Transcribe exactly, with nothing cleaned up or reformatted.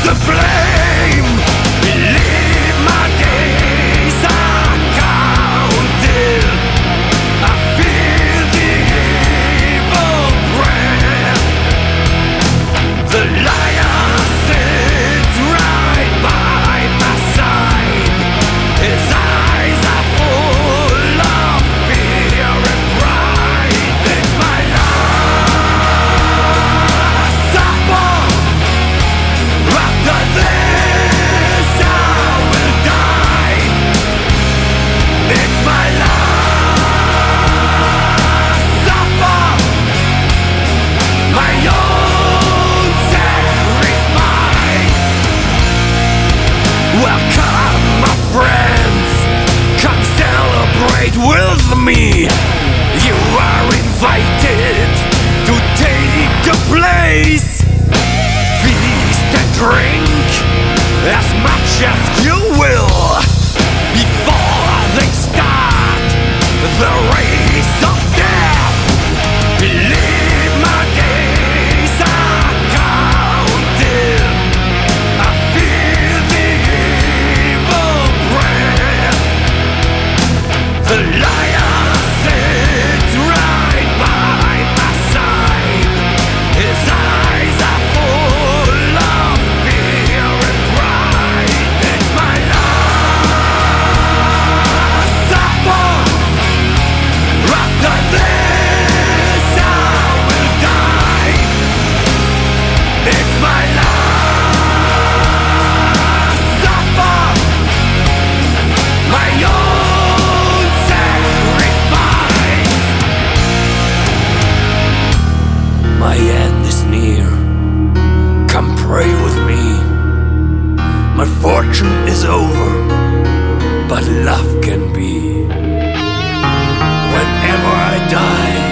the flame. Believe my days are counted. I feel the evil breath. The liar sits right by my side. His eyes are full of fear and pride. It's my last supper. After this I will die. It's my last supper. My own sacrifice. Welcome, my friends. Come celebrate with me. You are invited to take a place. Feast and drink as much as you will before they start the race of death. Believe my days are counted. I feel the evil breath. The liar sits right by my side. His eyes are full of fear and pride. It's my last supper. After this I will die. It's my last supper. My own sacrifice. My end is near. Come pray with me. My fortune is over, but love can be. Whenever I die,